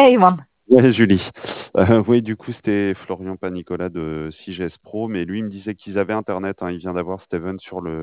Hey man. Ouais, Julie. Oui, du coup, c'était Florian Panicola de 6GS Pro, mais lui, il me disait qu'ils avaient Internet, hein. Il vient d'avoir Steven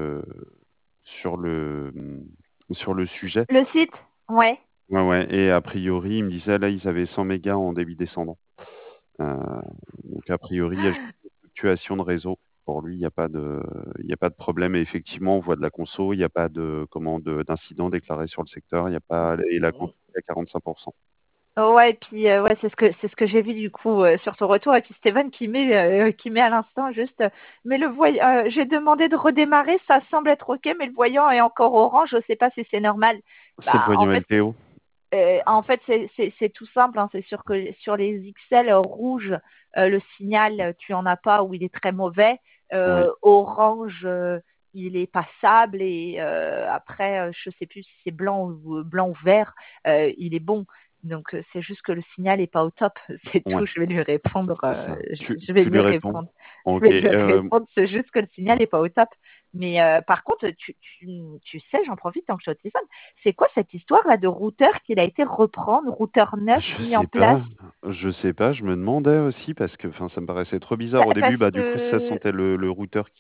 sur le, sur le sujet. Le site? Ouais. Ouais, ouais. Et a priori, il me disait, là, ils avaient 100 mégas en débit descendant. Euh, donc, a priori, il y a juste une fluctuation de réseau. Pour lui, il y a pas de problème. Et effectivement, on voit de la conso, il n'y a pas d'incident déclaré sur le secteur, il n'y a pas, et la conso est à 45%. Ouais, et puis ouais, c'est ce que j'ai vu du coup sur ton retour. Et puis Steven qui met à l'instant juste. Mais le voyant, j'ai demandé de redémarrer, ça semble être ok, mais le voyant est encore orange. Je sais pas si c'est normal. C'est le Bah voyant LTO. en fait c'est tout simple. Hein, c'est sûr que sur les XL rouges, le signal tu en as pas ou il est très mauvais. Oui. Orange. Il est passable et après je sais plus si c'est blanc ou vert, il est bon. Donc c'est juste que le signal est pas au top, c'est tout. Ouais. Je vais lui répondre. C'est ça. Je vais Tu lui lui réponds. répondre. Je Ok. vais lui répondre. C'est juste que le signal est pas au top. Mais par contre, tu sais, j'en profite tant que je suis au téléphone. C'est quoi cette histoire là de routeur qu'il a été reprendre, routeur neuf Je mis en sais place? pas. Je sais pas. Je me demandais aussi parce que, enfin, ça me paraissait trop bizarre au début. Parce Bah, du coup, ça que sentait le routeur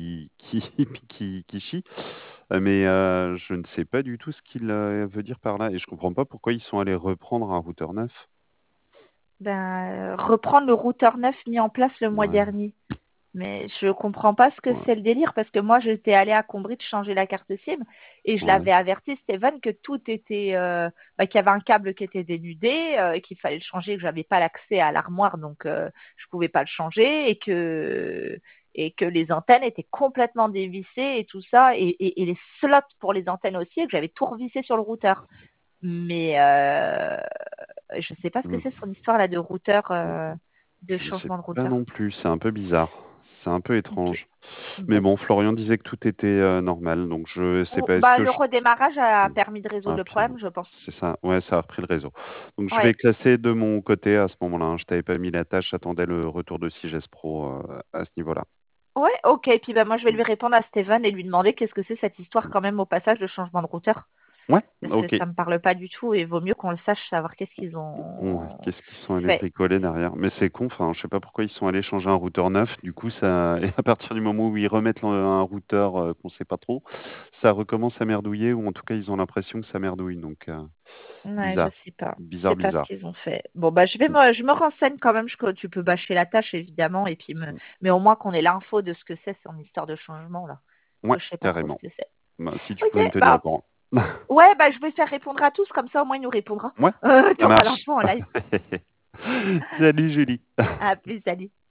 qui chie. Mais je ne sais pas du tout ce qu'il veut dire par là. Et je comprends pas pourquoi ils sont allés reprendre un routeur neuf. ben, reprendre le routeur neuf mis en place le mois Ouais. dernier. Mais je comprends pas ce que Ouais. c'est le délire parce que moi j'étais allée à Combridge changer la carte SIM et je Ouais. l'avais averti Steven que tout était qu'il y avait un câble qui était dénudé, qu'il fallait le changer, que j'avais pas l'accès à l'armoire donc je pouvais pas le changer et que les antennes étaient complètement dévissées et tout ça et les slots pour les antennes aussi et que j'avais tout revissé sur le routeur. Mais je sais pas ce que c'est Mm. son histoire là de routeur de Je sais changement de pas routeur. non plus. C'est un peu bizarre. C'est un peu Ok. étrange. Mais Bon. bon, Florian disait que tout était normal. Donc, je sais pas. Est-ce Bah, que le je redémarrage a permis de résoudre Ah, le puis problème, je pense. c'est ça, ouais, ça a repris le réseau. Donc je vais Ouais. classer de mon côté à ce moment-là, hein. Je t'avais pas mis la tâche, j'attendais le retour de 6GS Pro à ce niveau-là. Ouais, ok. Puis bah, moi, je vais Mm. lui répondre à Steven et lui demander qu'est-ce que c'est cette histoire quand même au passage de changement de routeur. Ouais, Parce que ok. ça me parle pas du tout et vaut mieux qu'on le sache, savoir qu'est-ce qu'ils Ouais, ont qu'est-ce qu'ils sont allés fait. bricoler derrière? Mais c'est con, enfin, je sais pas pourquoi ils sont allés changer un routeur neuf. Du coup, ça, et à partir du moment où ils remettent un routeur qu'on sait pas trop, ça recommence à merdouiller, ou en tout cas, ils ont l'impression que ça merdouille. Donc, Ouais, je bizarre, sais pas. Je bizarre, sais pas ce bizarre. qu'ils ont fait. Bon, bah, je me renseigne quand même. Tu peux bâcher la tâche, évidemment, et puis Mm. mais au moins qu'on ait l'info de ce que c'est, son histoire de changement, là. Ouais, Je sais pas trop ce carrément. que c'est. Bah, si tu Ok, pouvais me tenir au bah, courant. ouais, bah, je vais faire répondre à tous, comme ça, au moins, il nous répondra. Ouais, ça T'auras marche. l'info en live. Salut Julie. À plus, salut.